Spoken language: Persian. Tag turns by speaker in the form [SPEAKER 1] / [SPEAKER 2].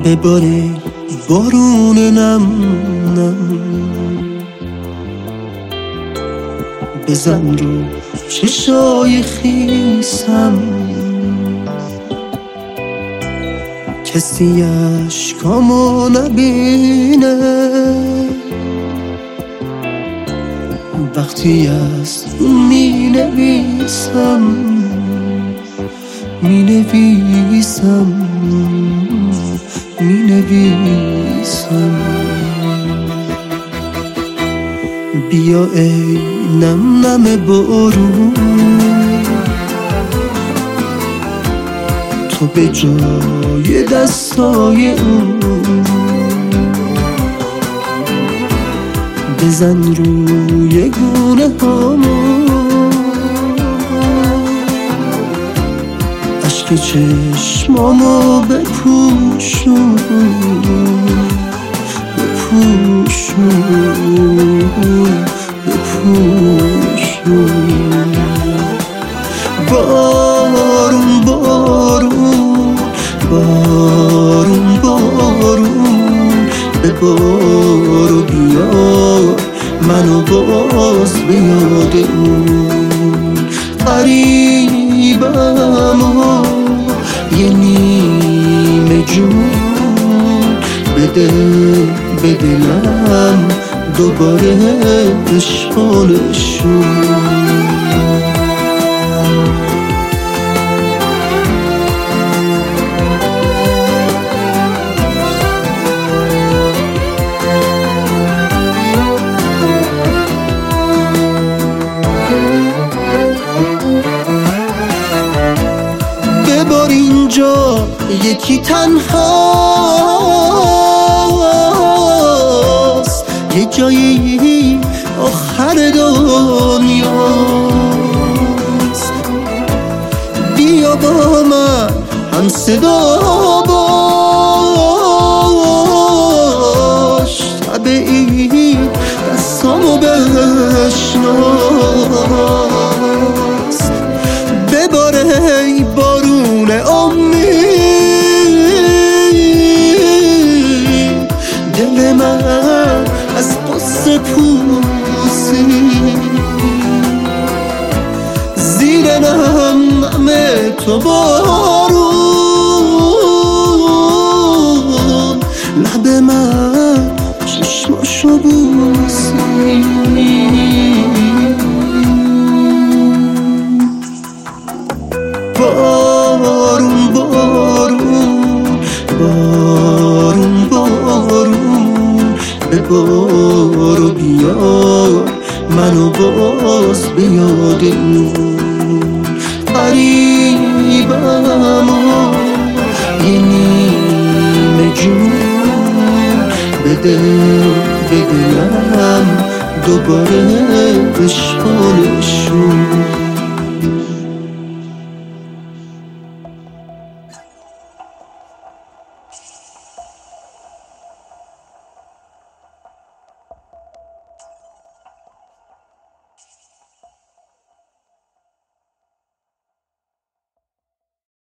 [SPEAKER 1] بباره بارون نم نم، بزن رو چشای خیسم، کسی اشکامو نبینه وقتی از می نویسم می نویسم می نویسم. بیا ای نم نم بارون، تو به جای دستای اون بزن روی گونه هامون، اشک چشمامو بپوشون بپوشون بپوشون. بارون بارون بارون بارون ببار و بیار منو باز به یاد اون قریبم و یه نیمه جون. بده به دلم دوباره نشانشون. ببار اینجا یکی تنهاست، یه جایی آخر دنیاست. بیا با من هم صدا باش، شب این دستامو بشناس. بباره ای بارون امید، دل من از قصه پوسی. زیر نم نم تو بارون، لب من چشماشو بوسی. بارون بارون بارون بارون ببار و بیار منو باز به یاد اون قریبم و یه نیمه جون. بده به دلم دوباره نشانشون.